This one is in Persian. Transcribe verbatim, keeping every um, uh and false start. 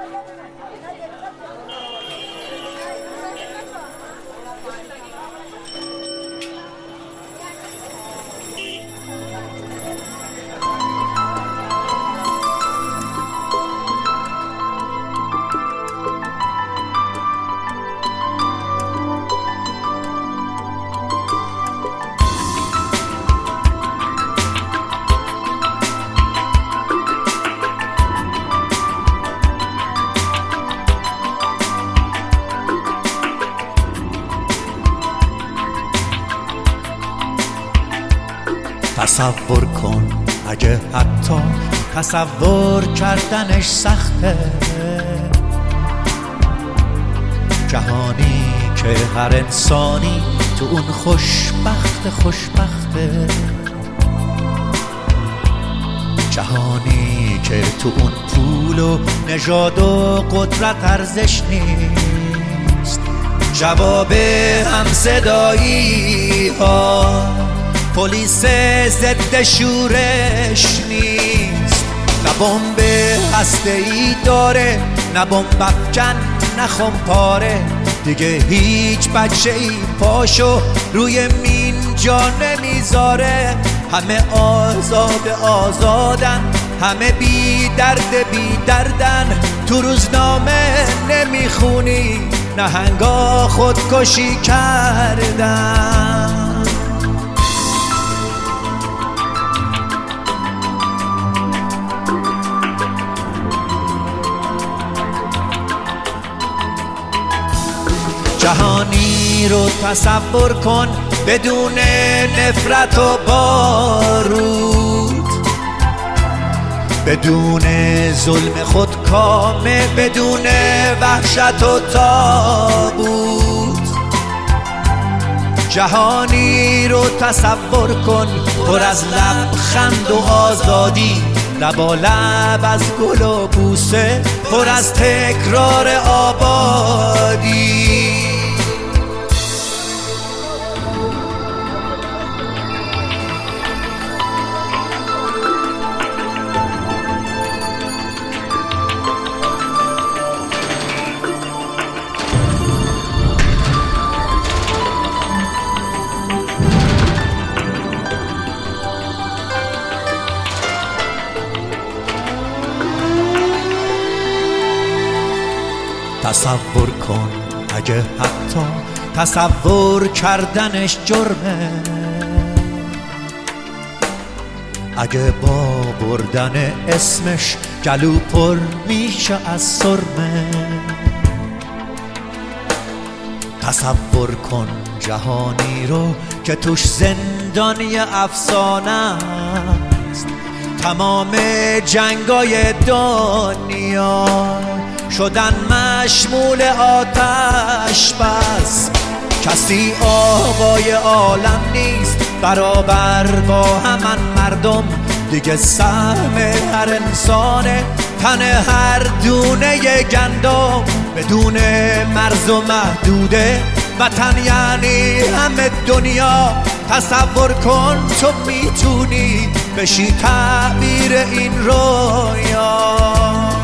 تصور کن اگه حتی تصور کردنش سخته، جهانی که هر انسانی تو اون خوشبخت خوشبخته، جهانی که تو اون پول و نژاد و قدرت ارزش نیست، جواب همصدایی ها پلیس ضد شورش نیست، نه بمب هسته‌ای داره، نه بمب افکن، نه خمپاره، دیگه هیچ بچه‌ای پاشو روی مین جا نمیذاره، همه آزاد آزادن، همه بی درد بی دردن، تو روزنامه نمیخونی نهنگا خودکشی کردن. جهانی رو تصور کن بدون نفرت و بارود، بدون ظلم خودکامه، بدون وحشت و تابوت. جهانی رو تصور کن پر از لبخند و آزادی، لبالب از گل و بوسه، پر از تکرار آبادی. تصور کن اگه حتی تصور کردنش جرمه، اگه با بردن اسمش گلو پر میشه از سرمه. تصور کن جهانی رو که توش زندانی افسانه است، تمام جنگای دنیا شدن مشمول آتش بس، کسی آقای عالم نیست برابر با همان مردم، دیگه سهم هر انسانه تن هر دونه گندم، بدون مرز و محدوده وطن یعنی همه دنیا. تصور کن تو میتونی بشی تعبیر این رویا.